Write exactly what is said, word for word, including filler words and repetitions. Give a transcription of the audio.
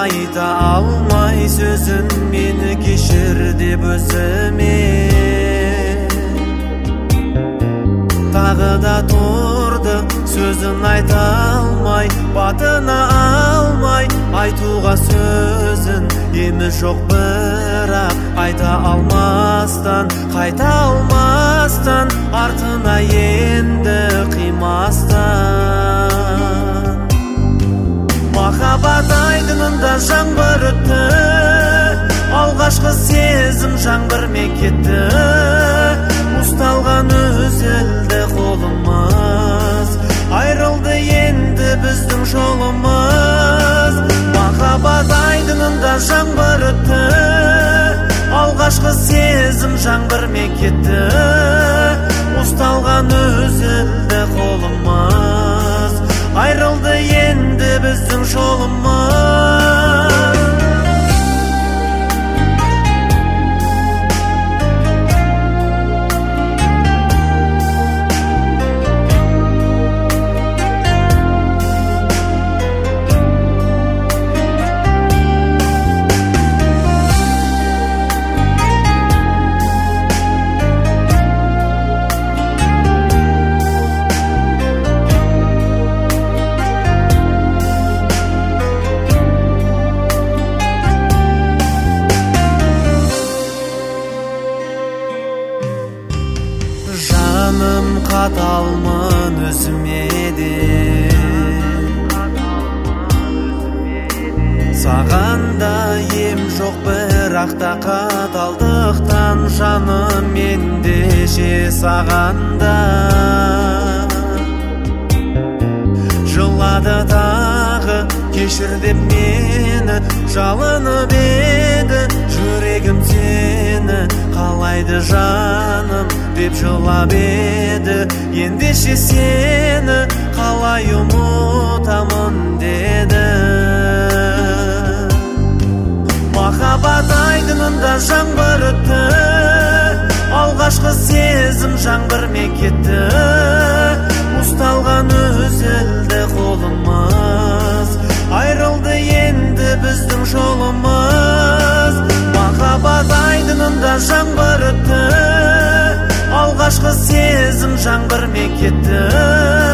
айта алмай сөзін мені кешір деп өзіме тағы да тұрды сөзін айта алмай батына алмай айтуға сөзін емі жоқ бірақ айта алмастан қайта алмастан артына енді қимастан махаббат айдынында жаңбыр өтті алғашқы сезім жаңбырмен кетті ұсталған үзілді қолымыз айрылды енді біздің жолымыз махаббат айдынында жаңбыр өтті алғашқы сезім жаңбырмен кетті ұсталған үзілді қолымыз айрылды енді біздің жолымыз жаным қаталмын өзіме де саған да ем жоқ бірақ та қаталдықтан жаным ендеше саған да жылады тағы кешір деп мені жалынып еді жүрегім сені қалайды жаным деп жылап еді ендеше сені қалай ұмытамын деді махаббат айдынында жаңбыр өтті алғашқы сезім жаңбырмен кетті ұсталған үзілді қолымыз айрылды енді біздің жолымыз махаббат айдынында жаңбыр өтті алғашқы сезім жаңбырмен кетті